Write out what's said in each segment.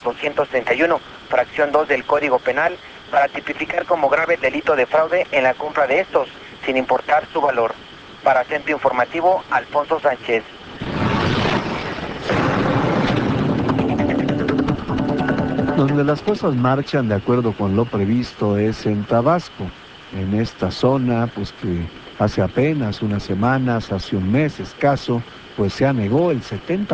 231, fracción 2 del Código Penal, para tipificar como grave el delito de fraude en la compra de estos, sin importar su valor. Para Centro Informativo, Alfonso Sánchez. Donde las cosas marchan de acuerdo con lo previsto es en Tabasco, en esta zona, pues que hace apenas unas semanas, hace un mes escaso, pues se anegó el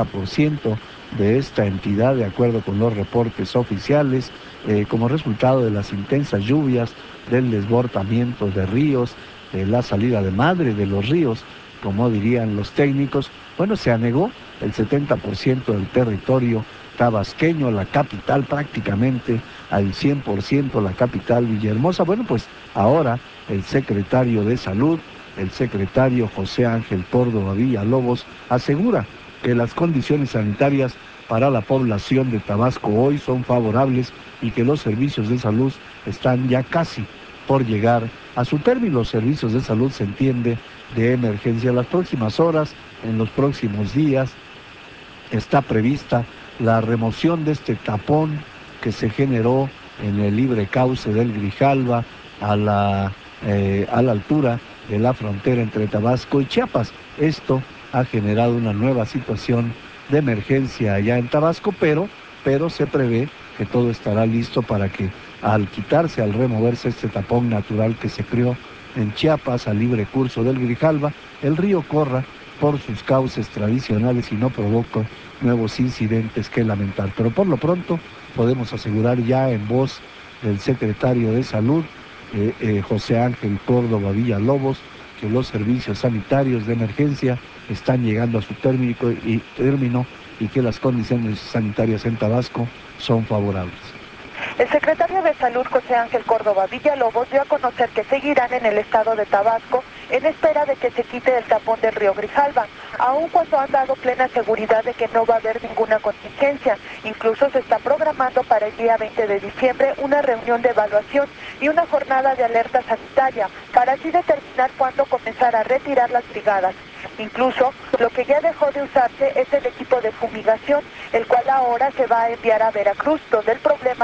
70% de esta entidad de acuerdo con los reportes oficiales, como resultado de las intensas lluvias, del desbordamiento de ríos, de la salida de madre de los ríos, como dirían los técnicos. Bueno, se anegó el 70% del territorio tabasqueño, la capital prácticamente al 100%, la capital Villahermosa. Bueno, pues ahora el secretario de Salud, el secretario José Ángel Córdoba Villalobos, asegura que las condiciones sanitarias para la población de Tabasco hoy son favorables y que los servicios de salud están ya casi por llegar a su término. Los servicios de salud, se entiende, de emergencia. En las próximas horas, en los próximos días, está prevista la remoción de este tapón que se generó en el libre cauce del Grijalva a la altura de la frontera entre Tabasco y Chiapas. Esto ha generado una nueva situación de emergencia allá en Tabasco, pero se prevé que todo estará listo para que al quitarse, al removerse este tapón natural que se creó en Chiapas al libre curso del Grijalva, el río corra por sus cauces tradicionales y no provoca nuevos incidentes que lamentar. Pero por lo pronto podemos asegurar ya en voz del secretario de Salud, José Ángel Córdoba Villalobos, que los servicios sanitarios de emergencia están llegando a su término y que las condiciones sanitarias en Tabasco son favorables. El secretario de Salud, José Ángel Córdoba Villalobos, dio a conocer que seguirán en el estado de Tabasco en espera de que se quite el tapón del río Grijalva, aun cuando han dado plena seguridad de que no va a haber ninguna contingencia. Incluso se está programando para el día 20 de diciembre una reunión de evaluación y una jornada de alerta sanitaria, para así determinar cuándo comenzar a retirar las brigadas. Incluso, lo que ya dejó de usarse es el equipo de fumigación, el cual ahora se va a enviar a Veracruz, donde el problema